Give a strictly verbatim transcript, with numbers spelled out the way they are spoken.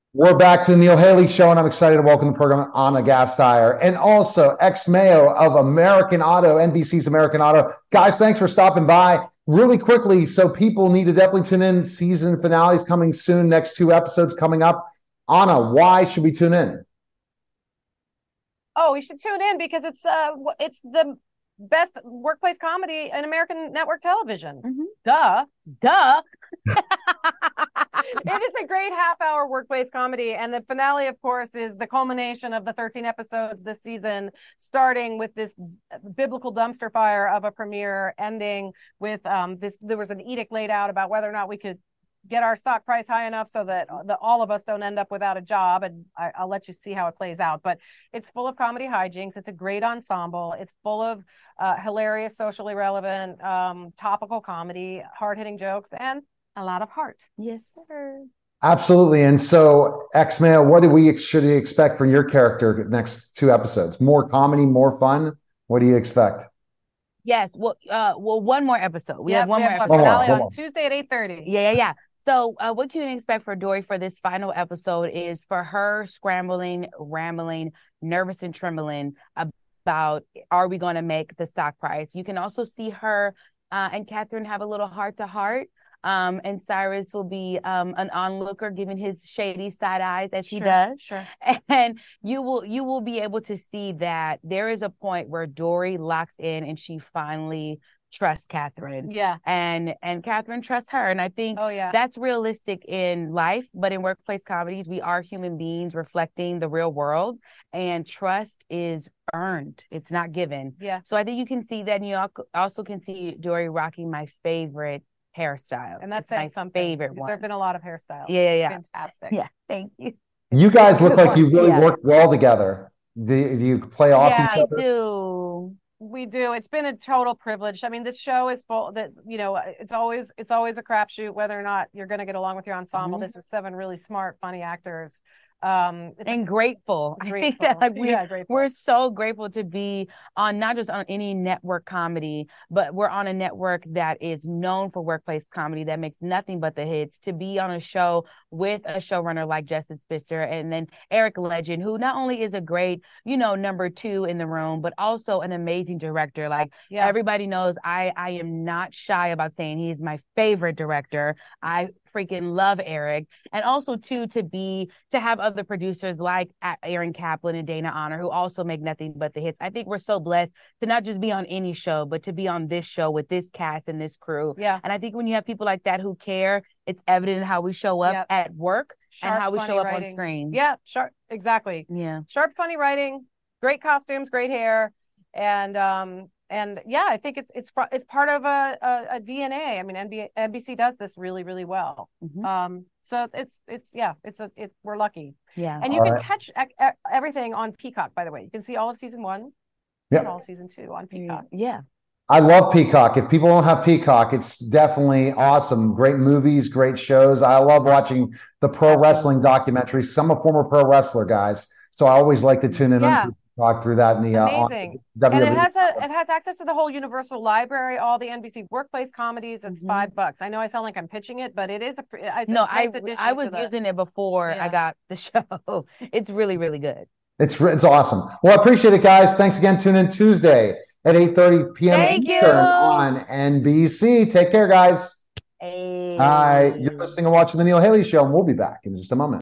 We're back to the Neil Haley Show, and I'm excited to welcome the program Anna Gasteyer and also ex-Mayo of American Auto, N B C's American Auto. Guys, thanks for stopping by. Really quickly, so people need to definitely tune in. Season finales coming soon. Next two episodes coming up. Anna, why should we tune in? Oh, you should tune in because it's uh it's the best workplace comedy in American network television. Mm-hmm. Duh. Duh. It is a great half hour workplace comedy. And the finale, of course, is the culmination of the thirteen episodes this season, starting with this biblical dumpster fire of a premiere, ending with um this there was an edict laid out about whether or not we could get our stock price high enough so that the, all of us don't end up without a job. And I, I'll let you see how it plays out. But it's full of comedy hijinks. It's a great ensemble. It's full of uh, hilarious, socially relevant, um, topical comedy, hard-hitting jokes, and a lot of heart. Yes, sir. Absolutely. And so, ex-Mayo, what do we should we expect from your character next two episodes? More comedy, more fun? What do you expect? Yes. Well, uh, well, one more episode. We Yep, have one we more have episode. a finale One on more. Tuesday at eight thirty. Yeah, yeah, yeah. So, uh, what you can expect for Dory for this final episode is for her scrambling, rambling, nervous and trembling about, are we going to make the stock price? You can also see her uh, and Catherine have a little heart to heart. Um, and Cyrus will be um, an onlooker, giving his shady side eyes as Sure, he does. sure. And you will you will be able to see that there is a point where Dory locks in and she finally trusts Catherine. Yeah. And and Catherine trusts her. And I think Oh, yeah. that's realistic in life, but in workplace comedies, we are human beings reflecting the real world, and trust is earned. It's not given. Yeah. So I think you can see that, and you al- also can see Dory rocking my favorite hairstyle. And that's It's my saying something. favorite because one. There have been a lot of hairstyles. Yeah, yeah, yeah. Fantastic. Yeah, thank you. You guys look like you really Yeah. work well together. Do, do you play off Yeah, each I other? do. We do. It's been a total privilege. I mean, this show is full that, you know, it's always it's always a crapshoot whether or not you're going to get along with your ensemble. Mhm. This is seven really smart, funny actors. Um, it's And grateful. I think that Grateful. like we Yeah, grateful. we're so grateful to be on not just on any network comedy, but we're on a network that is known for workplace comedy that makes nothing but the hits. To be on a show with a showrunner like Justin Spitzer, and then Eric Legend, who not only is a great, you know, number two in the room, but also an amazing director. Like yeah. everybody knows, I I am not shy about saying he is my favorite director. I freaking love Eric. And also too, to be to have other producers like Aaron Kaplan and Dana Honor, who also make nothing but the hits. I think we're so blessed to not just be on any show, but to be on this show with this cast and this crew. Yeah. And I think when you have people like that who care, it's evident in how we show up Yep. at work Sharp, and how we funny show up writing. on screen. Yeah, sharp. Exactly. Yeah. Sharp, funny writing, great costumes, great hair, and um and yeah, I think it's it's it's part of a a, a D N A. I mean, N B A, N B C does this really really well. Mhm. Um, so it's it's it's yeah, it's a it we're lucky. Yeah. And you All can right. catch e- e- everything on Peacock, by the way. You can see all of season one Yep. and all of season two on Peacock. Yeah. I love Peacock. If people don't have Peacock, it's definitely awesome. Great movies, great shows. I love watching the pro wrestling documentaries because I'm a former pro wrestler, guys. So I always like to tune in Yeah. on Peacock through that in the uh, on Amazing. W W E. And it has a it has access to the whole Universal Library, all the N B C workplace comedies. It's Mhm. five bucks. I know I sound like I'm pitching it, but it is a it's a No, I nice addition I to was the- using it before Yeah. I got the show. It's really, really good. It's it's awesome. Well, I appreciate it, guys. Thanks again. Tune in Tuesday at eight thirty p.m. Thank you. Eastern on N B C. Take care, guys. Hey. Hi, you're listening and watching the Neil Haley Show, and we'll be back in just a moment.